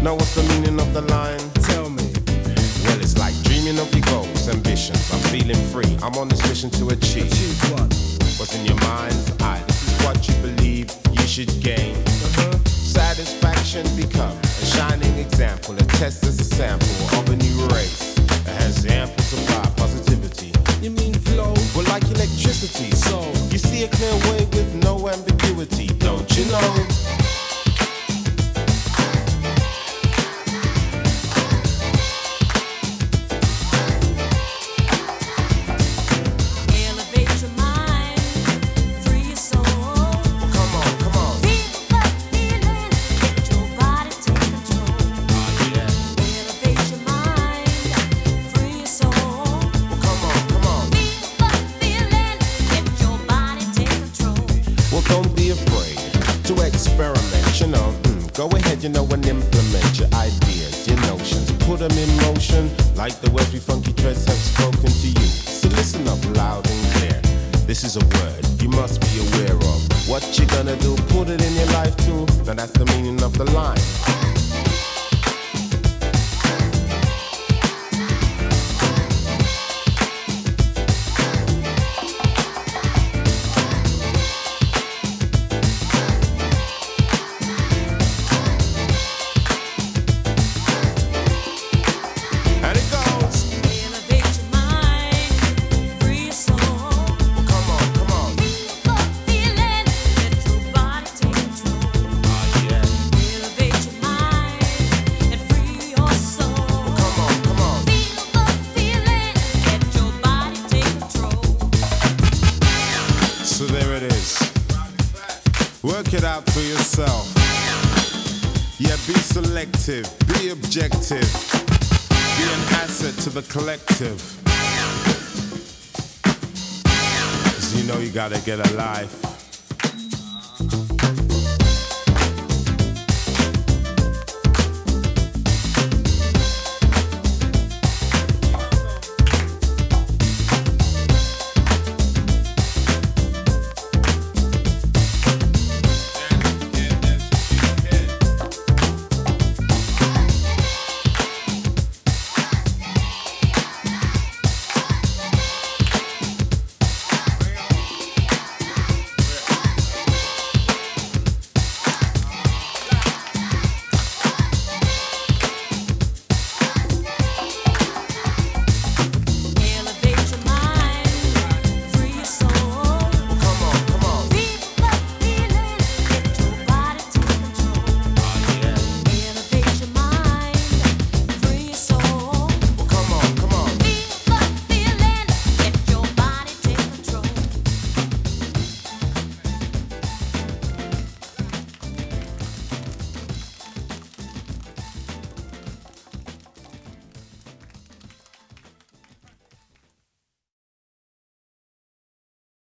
Now what's the meaning of the line? Tell me. Well, it's like dreaming of your goals, ambitions. I'm feeling free. I'm on this mission to achieve. Achieve what? What's in your mind's eye? This is what you believe you should gain. Satisfaction become a shining example, a test as a sample of a new race that has ample supply of positivity. You mean flow? Well, like electricity. So You see a clear way with no ambiguity, don't you know? Elevate your mind, free your soul. Come on, come on. Feel the feeling, let your body take control. Oh, yeah. Elevate your mind, free your soul. Come on, come on. Feel the feeling, let your body take control. Well, don't be afraid to experiment, you know. Go ahead, you know, and implement your ideas, your notions. Put them in motion like the words we funky dreads have spoken to you. So listen up loud and clear. This is a word you must be aware of. What you gonna do, put it in your life too. Now that's the meaning of the line. And it goes. Elevate your mind, free your soul. Come on, come on. Feel the feeling, let your body take control. Oh, yeah. Elevate your mind and free your soul. Come on, come on. Feel the feeling, let your body take control. So there it is. Work it out for yourself. Yeah, be selective, be objective, be an asset to the collective. 'Cause you know you gotta get a life.